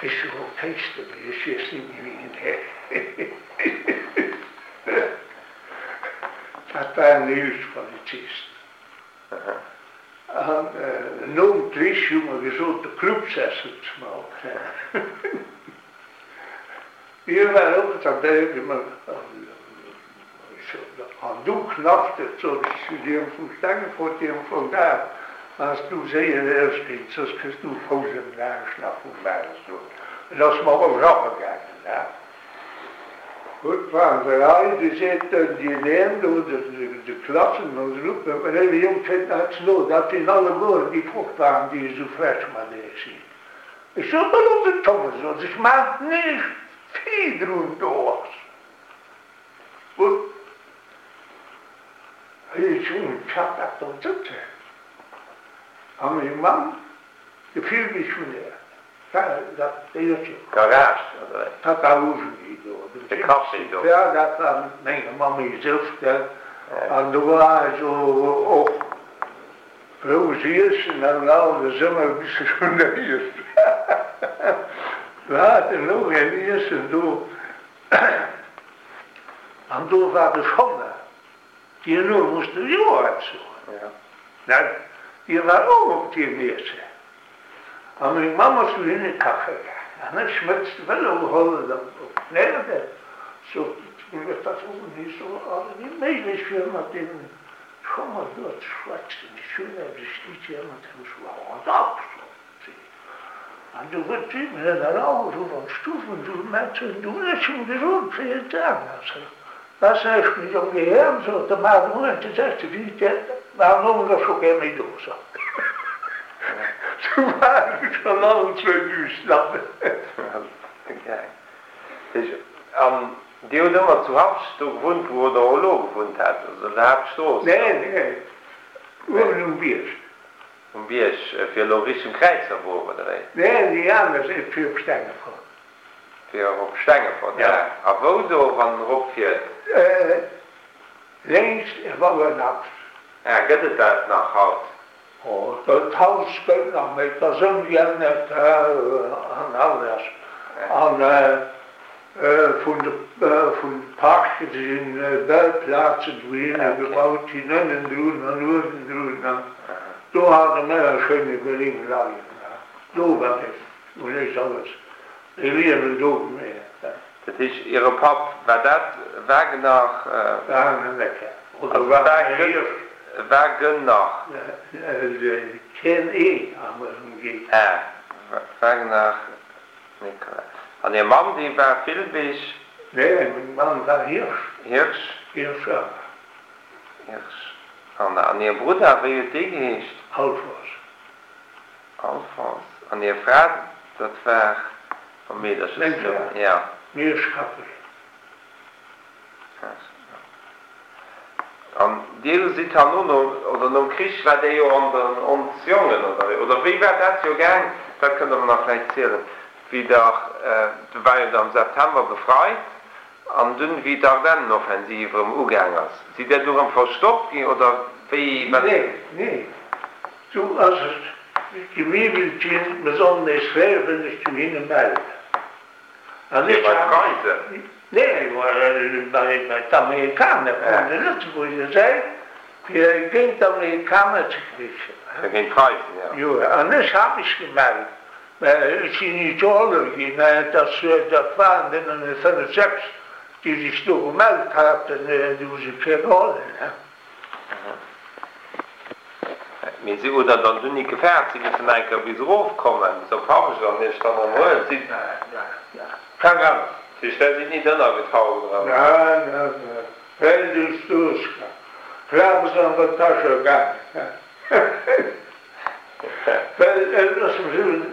is zo geestig, dus je is niet meer in dat was een nieuwspolitist. En nu drie jongen gezond de clubzessen smoken. Hier waren ook dat deden, maar aan doe knapte zo de studeren van stangen voor die van daar. Als du zeer eerst niet, zoals ik nu volgens daar snappen bij zo. En dat is maar wel grappig eigenlijk, ja. Goed, van de rij, die zitten die neemt door de klassen en roepen, maar hele jong vindt dat zo, dat in alle woorden die vroeg waren, die je zo fris maar deed zien. Ik zou maar op de tongen zo, dus maakt niet veel doen door. Goed. Hij is zo'n chat dat dan zitten. En mijn man, de filmmissionair, dat eertje. Garage, dat daar hoeven niet door. De kast niet door. Ja, dat was mijn man zelf verteld. En er waren zo ook roziers en dan hadden ze maar een beetje schoeneriers. We hadden nog een eerste door. En door waren de schoenen. Die nu moesten we uit zo. Nou, die waren ook op die eerste. En mijn mama was in de café. En dan schmetste wel overal dan op. Nee, dat zo, werd dat ook niet zo, hadden die medescheur met die schommel door het zwart. Die schoenen hebben ze niet helemaal te zwaar. Wat op, zo. En toen werd die met een oude zo van stoeven, toen mensen doen het zo gezond voor je dagen. Dat is echt niet ongeheer, zo te maken, hoe het zegt, maar noemen we dat zo geen mee door, zo. Toen waren we zo lang zo nu snappen. Kijk. Dus, die hadden maar zu Hauptstoß gewohnt, wo der Olo gewohnt hat, also der Hauptstoß. Nee. Gewoon een bier. Een bier für Loris Kreuzer worden, oder? Nee, die anderen zijn voor op Stengen voor. Voor op Stengen voor, ja. Maar wo zo van Rockfjord? Links van een nacht. Ja, gaat het dat nog hout? Oh, dat huis speelt nog met, dat is een jaar net aan alles. Van de parken in buitenplaatsen doen, gebouwd in en doen. Toen hadden we een schöne Berlin lagen. Toen was het, toen is alles. Die leren doen meer. Dat is, ihre pap, war dat wagen nog... Wagen lekker. Wagen nog. Geen aan me gegeven. Ja, wagen nog Nicola. En je man die was Filbisch? Nee, mijn man was Hirsch. Hirsch. En je broeder, wie je die geweest? Alfons. En je vrouw, dat was van mij, dat is ja. Meer schappelijk. En die zit dan nu nog, oder nog Krieg war der ja uns Jungen, oder wie war das ja gern? Das können wir noch gleich erzählen. Wieder, du war ja dann im September befreit, und dann wieder dann Offensive im Ugangers. Sie der durch am Verstopp oder wie? Nee. So, als het Gewiebeltje besonders schwer bin ich zu ihnen melden. Je was Freunde? Nee, bij het Amerikanen. Dat is wat je zei. Je ging de Amerikanen te krijgen. Je ging prijzen, ja. Ja, en dat heb ik gemerkt. Maar ik zie niet alle, dat waren de van de seks die zich toch gemeld hadden, die ze geen rollen. Maar sie oder dann du nicht gefährdet, sie müssen eigentlich bis raufkommen. So habe ich dann nicht dann am Hohen. Ja. Kann gaan. Sie stellen sich nicht dann getraut. Ja. Wenn du stoßt, graben sie an der Tasche gar nicht. Weil das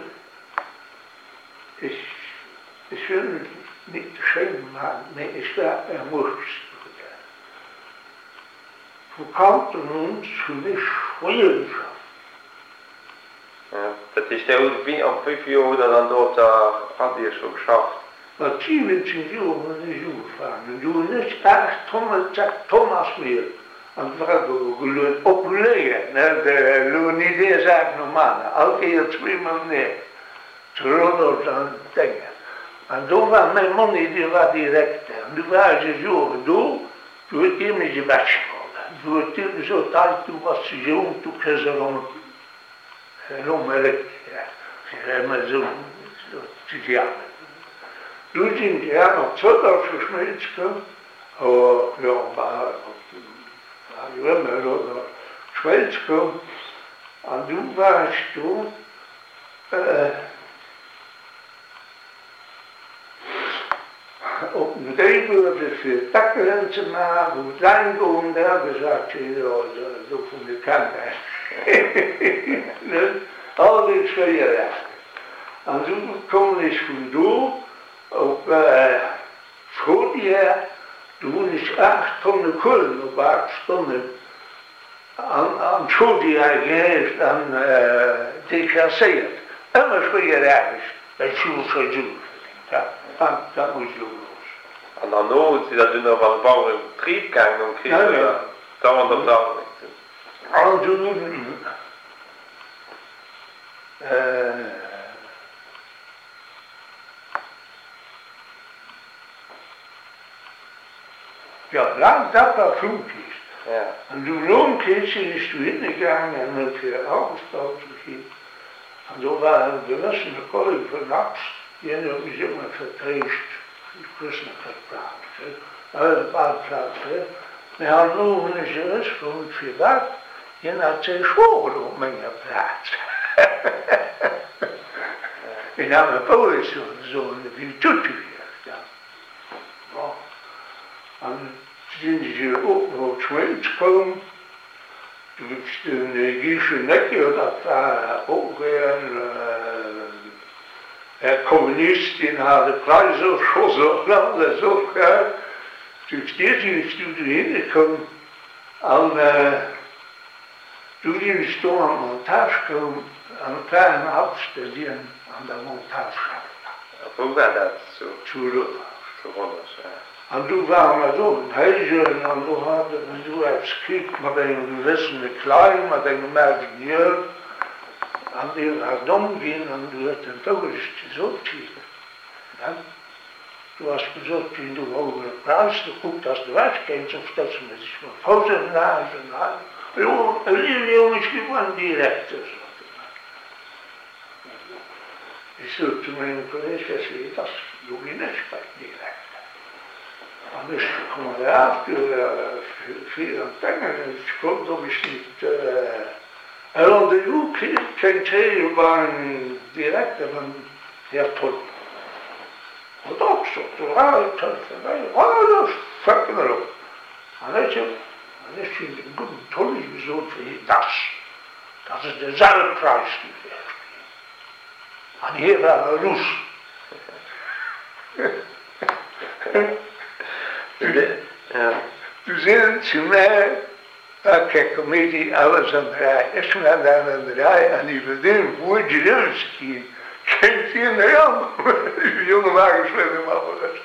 ich will nicht schön machen, nee, ich war ermutigt. Verkaufen uns für mich schwierig. Ja, das ist der wie am 5 Jahre dann dort hat ihr schon geschafft. Maar 27 jaar ben ik gefahren. En toen is echt Thomas meer. En we hebben opleggen. De niet eens echt normaal. Elke keer 2 maanden. Terug dan dingen. En toen was mijn man die was direct. En toen waren ze zo, toen het hier met je weggevallen. Toen het hier zo tijd, toen was ze jong, toen kreeg ze rond ja. Maar zo, ja. Toen zijn ze nog 2 dagen gesmeed gekomen. Ja, maar je weet maar dat gesmeed gekomen. En toen was ze toen, op een tafel dus takken te maken, hoe het lijn komen daar, gezegd je, zo van de kant. Alles voor je recht. En toen kwam ik vandoor op schooljaar, toen is 8 tonnen kolen op 8 stonden aan schooljaar geweest en declasseerd. En was voor je recht, dat school zo doen. Dat moet je doen. En dan nooit is dat nog wel een bouw in betrieb gegaan, dan kreeg je dat want op dat niet. En toen ja, dat was vroegjes. Ja. En toen nog een keertje is toen ingegaan en heb je afgestapt gezien. En toen waren de rest van de koning vannacht, die hebben we zomaar vertreest. Die christen gepraat, een paar plaatsen. We hadden nog eens rust voor het verwacht. Je had 2 scholen op mijn plaats. En dan heb ik zo'n toetje gedaan. En toen ze ook nog Schweiz komen. Toen is de Giesje Nekje, dat was ook weer een communist, die had de prijs opgeschossen, dat is ook gaar. Toen is die studie ingekomen. En toen is hij aan de montage gekomen, aan de kleine oudste die aan de montage had. Hoe was dat zo? Zo en toen waren we zo in huisje en toen hadden we zo even gekeken met een gewissende klein, met een merkingeur. En die was omging en toen werd het toch eens gezocht. Ja. Toen was het gezocht in de hogere prijs, toen goed als de wegkent, of dat ze met zich van foto's naar en naar. Een lieve jongens gewoon direct. Ik zei toen mijn collega zei, dat doe je net bij direct. En dus kwam hij af, via een tenger, en het komt nog eens niet. En dan de hoek kent hij waren direct van heer Tol. En dat stond er uit, dat is fucking erop. En dan is hij een goede Tol gezond voor je das. Dat is dezelfde prijs die we hebben. En hier waren we Roes. Toen zei ze mij, kijk, comedie, alles aan de rij. Ik ben aan de rij en die verdient voor Jerusalem. Kent hij in de hand? Die jonge wagens werden hem afgelegd.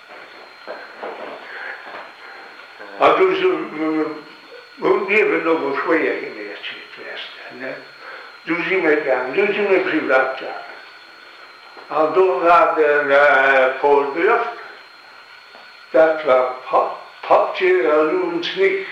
En toen we hebben nog een schweer geweest in het Westen. Toen zijn we gegaan, toen zijn we privaat gegaan. En toen had de voorbeeld, dat was Patje en Loensnik.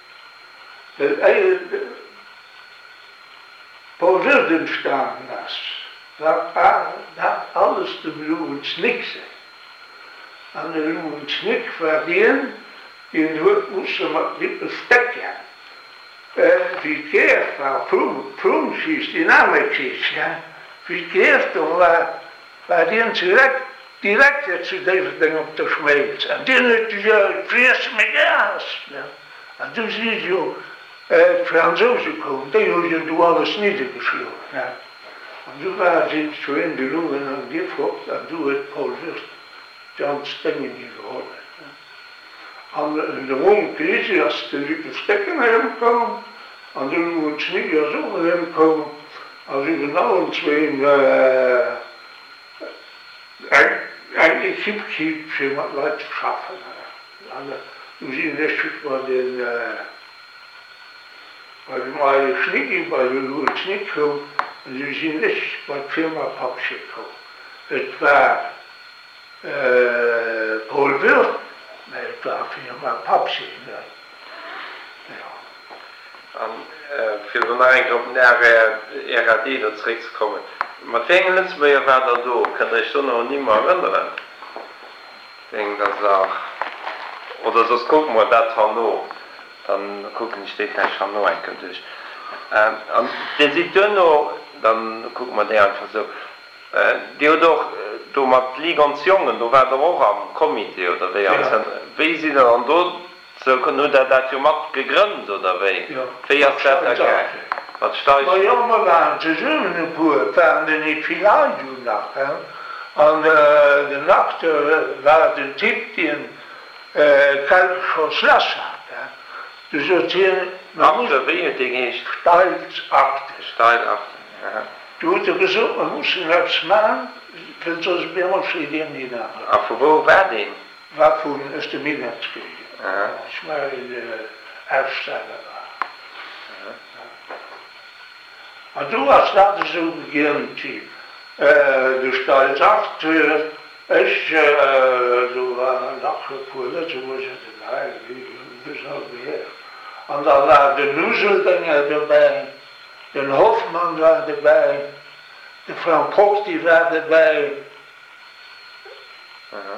Pauzerden staan was. Dat alles de Loensnik zijn. En de Loensnik verdient in moesten maar dit bestekje. Die keer van Proemsjes, die nametjes, ja. Die keer toen waar die direct het ze deze ding op de smeet. En toen had je vlees met gas. En toen zie je het Fransozen komen, die had je door alles neergeslagen. Ja. En toen waren ze zo in de roe en die vocht, en toen het Paul Wurst, Jan Stengen niet gehoord. En de won krisis, als de liepen stekken naar hem komen, en toen moet ze niet zo naar hem komen, als u nou ons weer eigenlijk gibt es wat Leute schaffen. Du siehst nicht, bei dem Eier Schnicki, bei dem Schnick kommt, und du siehst nicht, bei der Firma Pappschick kommt. het war Paul Wirth, maar het war Firma Papsi. Für so nach RAD dat zurückzukommen. Man fängt jetzt mal ja weiter do, kann ich schon noch nie mehr erinnern. Ich denke, das auch, oder sonst gucken wir das Hanno, dann gucken steht gleich Hanno eigentlich. Und den sieht noch, dann gucken wir den einfach so. Die hat doch, du mit Liga und Jungen, du warst auch am Komitee oder wie? Ja. Wie sind dann dort? So kann dat je mat gegründ oder wei? Ja. Wat sta je? Maar jongen waren ze zullen een boer, waren er niet veel uitdoen nog. En de nacht waren de tip die een kalfslas had. Dus dat hier... Achter, wie het ding is? Steils achter. Steil achter, ja. Toen had ik gezegd, we moesten naar smaan, want zoals bij ons iedereen niet naar. En voor waar waar die? Waarvoor is de middagskeuken. Uh-huh. Maar in de afstellen war. Und du hast das so begeben, du stellst acht, du warst nachgepolen, so muss ich sagen, wie soll wir. Und dann war der Nuseldinger dabei, der Hoffmann war dabei, die Frau Koch, die war dabei. Uh-huh.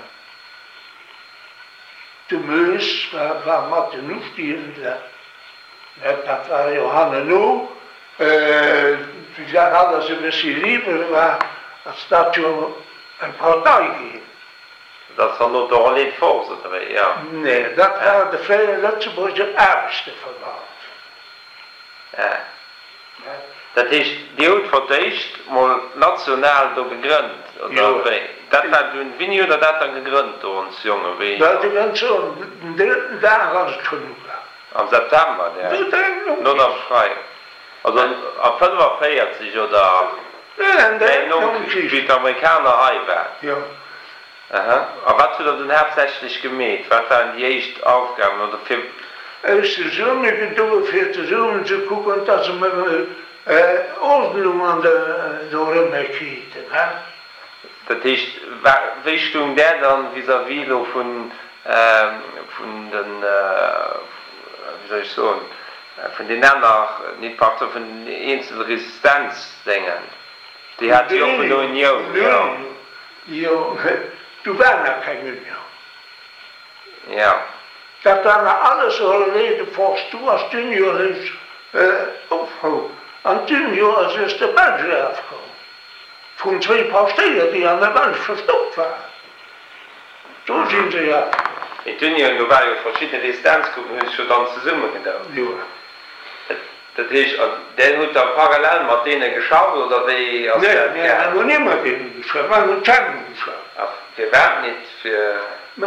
De Meus war Martin Nuftien, dat war Johanna Nu. Ik zeg altijd als een beetje liever was, als dat je een partij ging. Dat zal nog toch niet voorzitten, ja? Nee, dat waren de Vrije Luxemburgse oudste verband. Ja. Dat is die uit voor het eerst, maar nationaal door gegrond. Dat war wie nie oder dat dann gegründet uns junge wie? Dat die mensen een dritten dag was het genoeg. Am September, ja. Nur noch frei. Also am 45 oder wie die Amerikaner heimwärts. Ja. Aha. Aber was hast du denn hauptsächlich gemäht? Was waren die ersten Aufgaben oder für? Es ist so, ich bin für zu suchen, zu gucken, dass wir Ordnung an der Römer kriegen. Das heißt, Richtung der dann vis-à-vis von den, wie soll ich sagen, von den anderen, nicht praktisch von den einzelnen Resistenzdingen. Die hat die auch von der Union. Ja, du warst noch keine Union. Ja. Dat waren alles geleden volgens toe als 10 jaar is opgehouden. En 10 jaar is de België afgekomen. Van 2 postelen die aan de België verstopt waren. Zo zien ze ja. In 10 jaar waren er verschillende resistentsgroepen die zo dan zusammen gedaan. Ja. Dat is, der hat dann parallel mit denen geschaut oder wie? Nee, dat moet niet met denen geschaut, maar met samen geschaut. Ach, wir werden nicht für...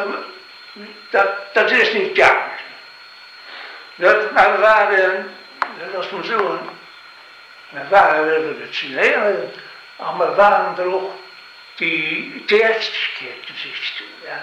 Dat is niet juist. Dat waren, dat moet zeggen, we waren revolutionair, maar we waren er ook die teerstigheid gezicht. Ja.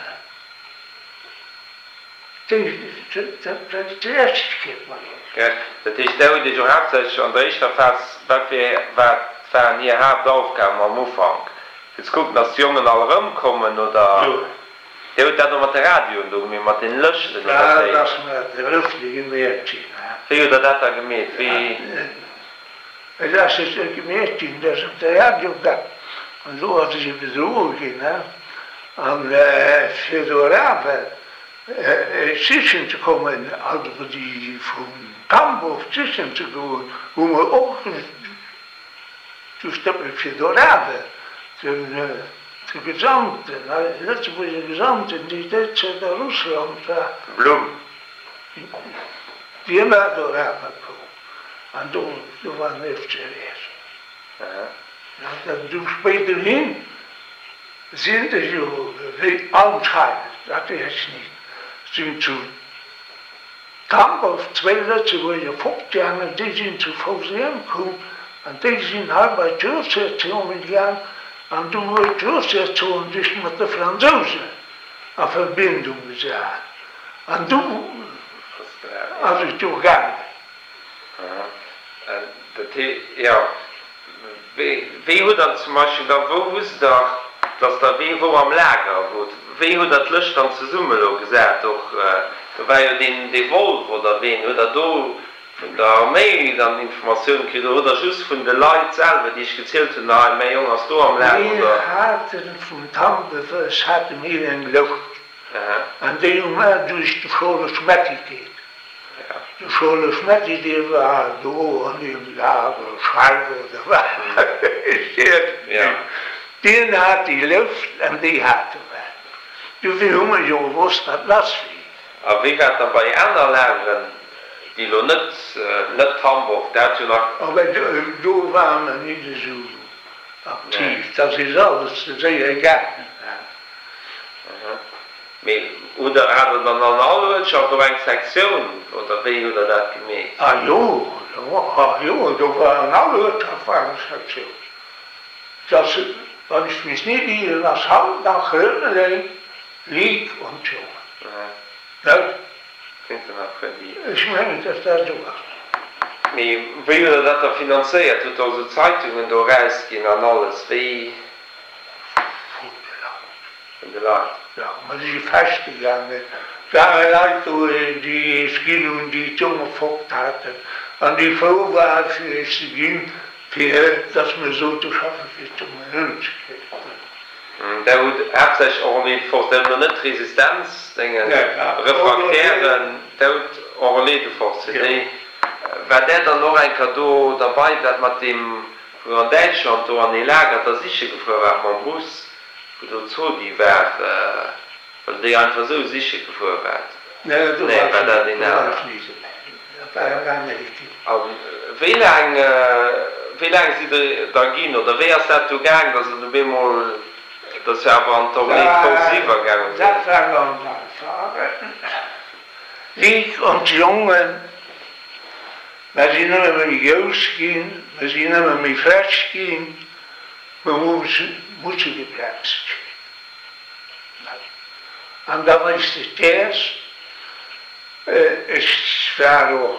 De teerstigheid maar. Ja, dat is dat die zo hauptsächlich an der ersten Phase, was waren hier Hauptaufgaben am Anfang. Jetzt gucken, dass die Jungen alle rumkommen oder... Ja. Je hat dat nog met de radio doen, met de lusten. Ja, dat is met de lucht die gemerkt zien. Wie had dat dan gemerkt? Wie... Dat is het gemerkt zien, dat is op de radio dat. En zo hadden ze bezoeken ging. En voor de Araben tussen te komen, hadden die van Kamboch tussen te gaan, hoe we ook toestappen voor de Araben. De Gesandte, letzte Gesandte, die deed ze naar Rusland. Blum. Die hebben door haar gekomen. En toen waren we serieus. Toen später hin sind sie anscheinend, das ist nicht, sind zu Kamboch, 2 letzte, wo je 50 Jahre, die sind zu Fusieren gekommen, und die sind halt bei Türstation gegangen. En toen wordt Durchsetzung dus met de Franzosen een verbinding gezet. En toen had ik toen gegaan. En dat ja, wie hoe dat zum Beispiel, da wo was da, wie wo am Lager gut wie hu dat Lücht an ze Summelo gesagt doch war ja den Wolf oder wen oder do der Armee dann Informationen kriegt oder just von der Leute selber die ich gezählt habe mehr jung als du am Lager oder hatten von Tampe es hatte mir ein Loch an dem durch die Schule Schmetti geht. Die Schule Schmetti, die war da an dem Lager, Schreiber, da war den hat die Luft und die hatte wir. Die Junge Junge wussten das wie. Aber wie wird dann bei anderen Lagern, die noch nicht Hamburg, dazu noch... Aber da waren wir nicht so aktiv, das ist alles sehr egal. Oder hat er dann an alle Wirtschaft noch eine Sektion? Oder wie hat er das gemacht? Ah ja, da waren alle Wirtschaft eine Sektion. Das, wenn ich mich nicht in das Haus nach Römerlein lieg und so. Ja? Ich meine, dass das so war. Wie hat er das finanziert? Tut er so Zeitungen da rausgehen an alles? Wie? Von der Leute. Ja, man ist festgegangen. Da Leute, die Skin und die Zunge gefokt hatten, und die froh war, für es zu gehen, dass man so zu schaffen ist, um einen zu kriegen. Der hat sich auch nicht vorstellen, nicht Resistenz, refraktären, der hat auch nicht vorstellen. War der dann noch ein Cadeau dabei, dass man dem in Deutschland an die Lager der sicher gefahren war, man muss, dazu die war, weil die einfach so sicher gefahren war. Nee, war das nicht. Das war gar nicht. Wie lange sind da gehen, oder wer ist das gegangen, dass du bemol, dass er aber an Tornado gegangen ist? Das war ganz einfach. Ich und die Jungen, wir sind immer mit Jungen, wir sind immer mit Fleisch gehen, wir mussten geplatzt. Und da war es erst, es war auch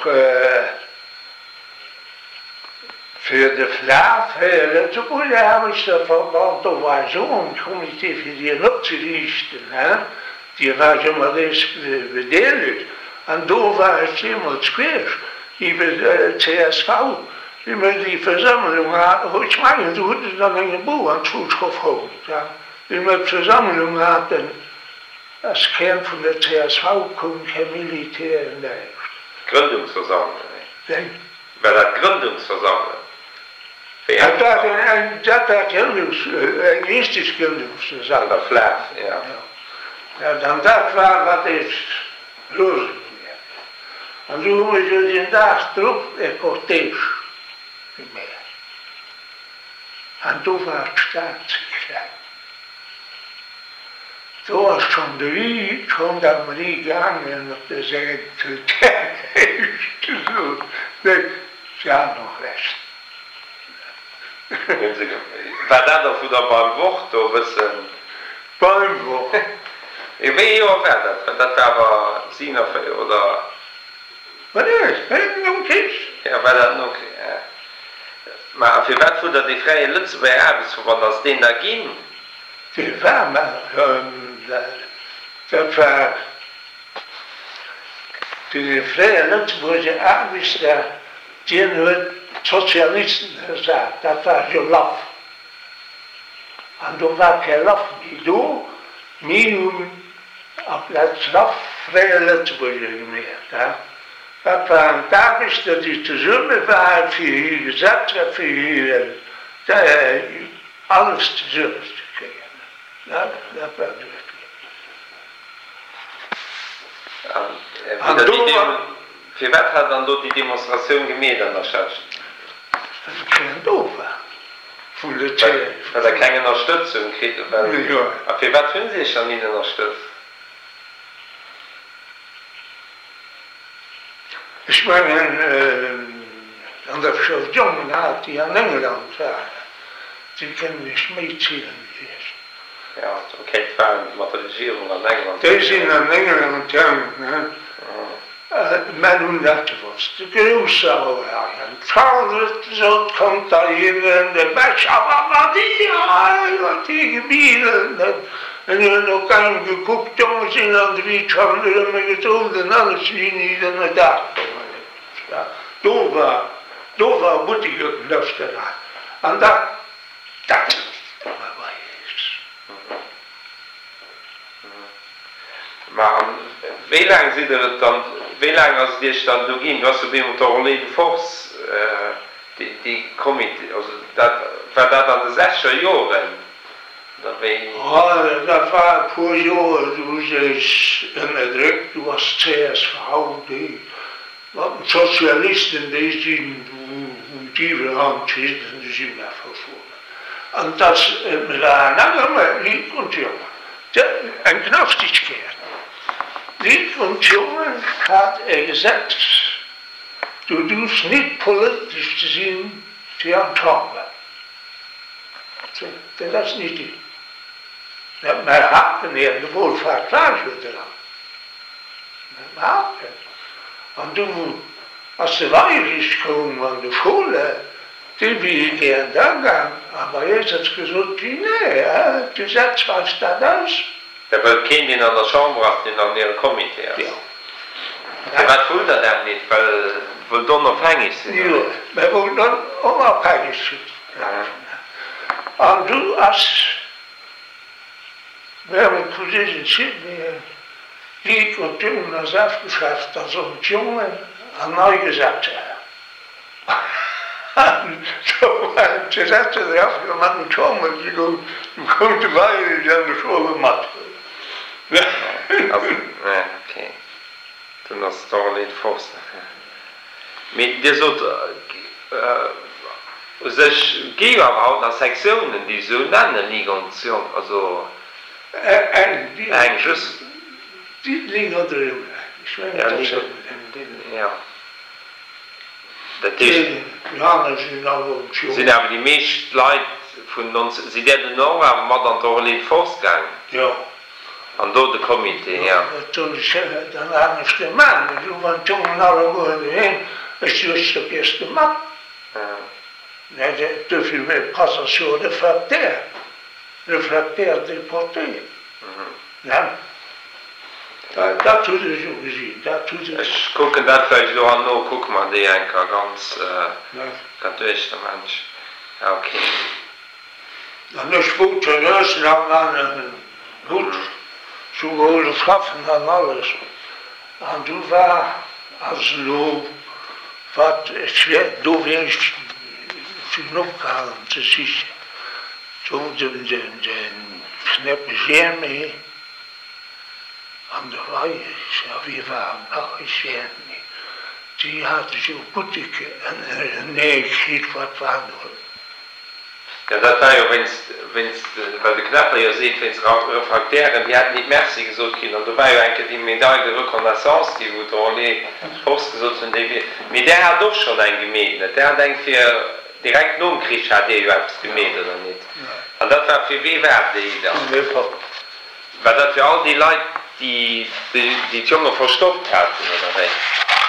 für die Flaufhöhle, zu gut habe ich da verbaut, da war so ein Komitee für die Nutzerlisten, die war schon mal das bedeelt. Und da war es immer schwer, über CSV, immer die Versammlung, ich meine, du hattest dann einen Buch an Schulhof geholt, immer die Versammlung hatten, das Kern von der CSV kommt kein Militär in der Hälfte. Gründungsversammlung, ne? Weil das Gründungsversammlung. Das hat ein richtig Gründungsversammlung. Der Flaff, ja. Ja, dann das war, was ist los. Und so haben wir den Tag drauf, der Cortège. Und da war es Staatssicherheit. Da war schon der Marie gegangen auf der Seite so, ja, noch recht. War das doch wieder beim Wort, oder was? Beim Wort. Ich weiß ja, wer das war aber Sina oder... Was ist? Noch Tisch? Ja, war das noch... Aber für was wurde die freie Lützberg Arbeit, wann das den da ging? Die war mal, das war... Die freie Lützberg Arbeit, die hat Sozialisten gesagt, das war so Lauf. Und da war kein Lauf wie du, Minimum auf das Lauf freie Lützberg gemacht. Das war ein Tag, dass ich zusammen war für ihr Gesetz, für ihr alles zusammen zu kriegen. Das war wirklich. Für was hat dann dort die Demonstration gemacht an der Stadt? Das ist kein Dover. Von der Tür. Weil er keine Unterstützung kriegt. Ja. Aber für was finden Sie sich an Ihnen unterstützt? Ich meine, an der Jungen hat die an England sagen, sie können nicht mitzählen. Ja, okay, fahren Materialisierung an England. Die sind an England gegangen, ne? Men hun was de gruwsame waren. Trouwens, zo komt daar hier in de die gebieden. En dan kan ik gekookt jongens in aan de wiet gaan er met getoond en alles niet in de dag. Toen moet ik ook luisteren. En dat Maar wie lang zit het dan, wie lang als die dan nog in, was er bij ons toch alleen volgens die comité, also dat war dat aan de 60er jaren? Dat var een paar jaar, toen is een druk, toen was CSV, wat socialisten, die zien hoe die handjes, en die zien daar voor. En dat is met een niet komt jongen, een knafstisch keer. Niet komt jongen gaat gezet. Du hoeft niet politisch te zien te aantonen. Dat is niet die. Mijn haken in de woordvaart klaar zitten dan. Mijn haken. En toen, als de weier is gekomen van de scholen, die wil ik geen dag gaan. Maar eerst had gezegd, nee, het is het zoals dat is. Ja, weil kind in der Chambre hast in der Comité. Ja. Wat voelt dat dan niet? Weil du unabhängig sind? Ja, wir wollen dann unabhängig sein. Und du hast, wir haben in Sydney, ich und Jungen das aufgeschafft, also mit Jungen an neu gesagt. So, ze zetten eraf, je mag niet komen, je komt erbij, je zijn de scholen mat. Okay. Toen was het toch alleen vast. Met dit soort, zich geven überhaupt naar Sektionen, die so nennen liegen, also eigentlich. Die liegen drin. Ich meine, ja, das ja. Das ist, sind aber die meisten Leute von uns, sie werden noch mal dann doch nicht fortgegangen. Ja. Und dort der Komitee, ja. Dan hadden ze de man, van toen naar de woorden heen, is dus de eerste man. Te veel meer passen zo refractair deporté. Ja. Dat doet er zo gezien, dat doet er. Ich gucke das vielleicht so an, no, guck mal, die einfach ganz durch, der Mensch. Ja, okay. Dan is goed te luisteren aan goed. Zo willen schaffen dan alles. En toen was als loop, wat door weer genoeg gehaald te zien. Toen de knappe zeer mee. En de wij, wie waren nog eens zeer mee. Die hadden zo boetieke en nee, ik schiet wat van. Ja, das war ja, weil der Knapper ja sieht, wenn es Refraktären, die hatten nicht Merci gesagt, und da war ja eigentlich die Medaille de Reconnaissance, die wurde alle ausgesucht, und mit der hat doch schon ein gemeldet. Der hat eigentlich direkt nach dem Krieg hat er überhaupt gemeldet, oder nicht? Und das war für wie wert, die da. Weil das für all die Leute, die Junge verstoppt hatten, oder nicht?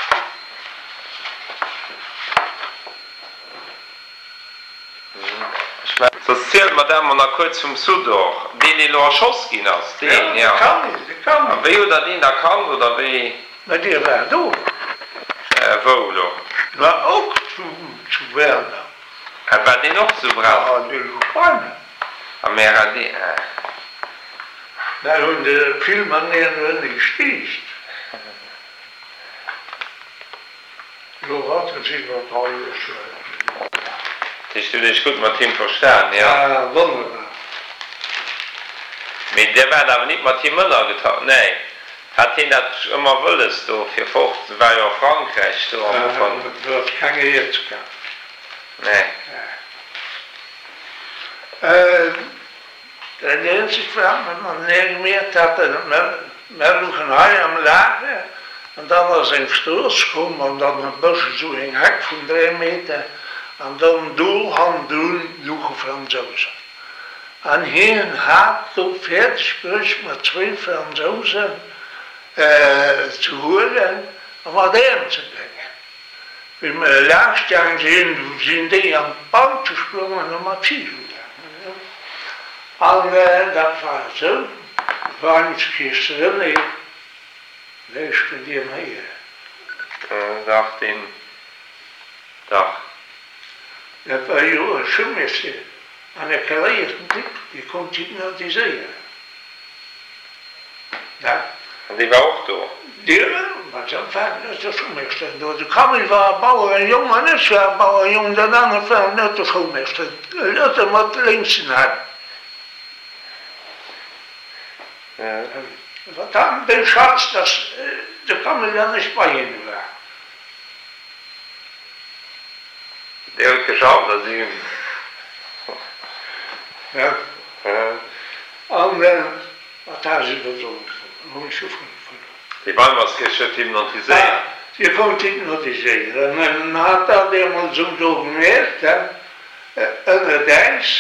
Das zählt man dann mal kurz vom Sudor, den in Lorschowski hast, den, ja. Dat kan niet. Wie oder den da kann, oder wie? Maar die waren ook. Wo, doch? Maar ook zu werden. War die noch zu brav? Ja, die Lukanen. Mehr an die, Daar hun de film aan neer gesticht. Zo had het zich wat alles. Das ist natürlich gut mit ihm verstanden, ja. Ja, wunderbar. Mit der werden aber nicht mit ihm Müller getan, nein. Hat ihn das immer willst, du, für 15, war ja Frankreich, du, am Anfang. Dat kan je jetzt gaan. Nee. De einzige vraag, man neergemeerd had, met een haai am lager, en dan was een stoos gekomen, en dan een busje zo een hek van 3 meter, en dan doel gaan doen, nog Franzozen. En hier had op 40 sprich met 2 Franzozen te horen, Aber der zu bringen. Wenn wir last Jahr sind die am Baum gesprungen und mal ziehen. Und das war so. War nicht gestern, nee. Nee, ich bin hier mehr. Nach den Dach. Das war ja ein Schulmeister. An der karierten Blick, die konnte hypnotisieren. Ja. Und die war auch da? Die war so fern, das ist der Schulmeister. Der Kamil war Bauernjung, und ich war Bauernjung, der andere war nicht der Schulmeister. Das hat links in Hand. Ja. Und dann den Schatz, dass der Kamil dann nicht bei ihnen war. Der hat geschaut, dass sie Ja. Und was haben sie da so? die waren was geschüttet hypnotisiert. Ja, sie konnte hypnotisieren. Und dann hat er der mal so gemerkt, eine Dance.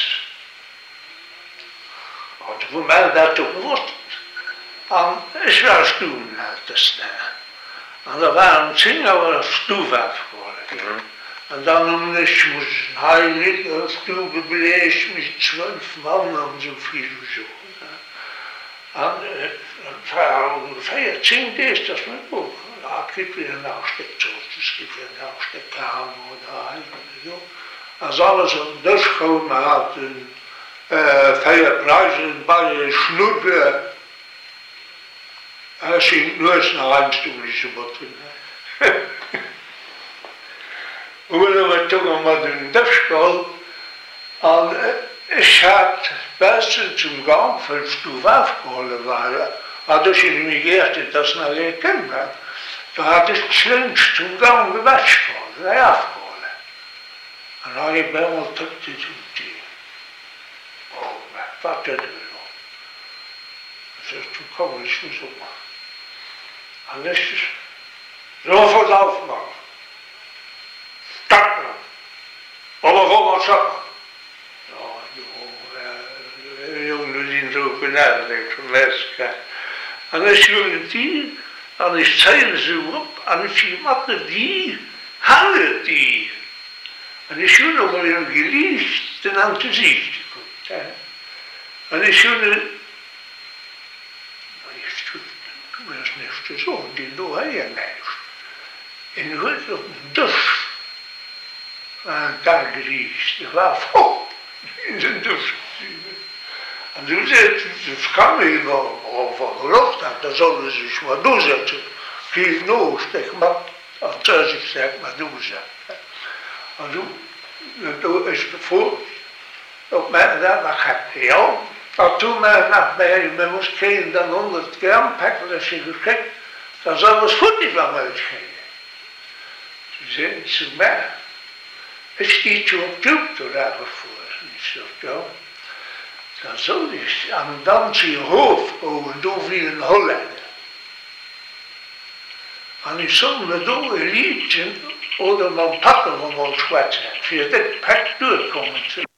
Und voor mij dat ook wordt. En ik was toen te snel. En er waren zingen we een stoef afgeworden. En dan moest hij niet een stoef beleefd met 12 man en zoveel zo. En ungefähr 10 dagen das mit Buch. Da gibt es einen Aussteckzoll, es gibt einen Aussteckkamer oder so. Als alles een durchgekomen had, vijf prijzen bij je snoepen. Als je nooit naar huis toe is geboten. Willen we toch maar een durchgekomen. En ik had best zum Gang voor het stoef afgeholen waren. Maar als je niet geërgd dat ze naar je kinderen, dan had ik het slimst zum Gang weggeholen, afgeholen. En dan heb ik bij me terug te doen. Oh, wat deed ik nog? Dus toen kwam ik niet op. En dan is het zo verlauf maken. Start maar. Alle volgende zakken. Jongen die zo benaderd van mensen. En als je die, dan is zeilen ze op, en als je maakt die, hangen die. En als je nog maar een geliefd, dan aan te zien. En als je dat is niet zo, die doe hij niet. En je wordt op een dus. En daar geliefd, dat was vol in zijn dus. En toen zei het kwam hier wel van geloofd dat, dan zullen ze zich maar doorzetten. Geef nog, zeg maar, als ik zeg maar doorzetten. En toen is het voor, op mij dat gaat ja. En toen men moest geen dan 100 gram pakken, als je gekeken, dan zal het goed niet van uitgeven. Toen zei ze mij, ik stiet je op toe daarvoor, niet zo zo. Dan zo is, en dan zie je hoofd over door wie een Hollander. En ik zong me door een liedje, oder man pakken van ons kwetsen. Voor dit pek doorkomen.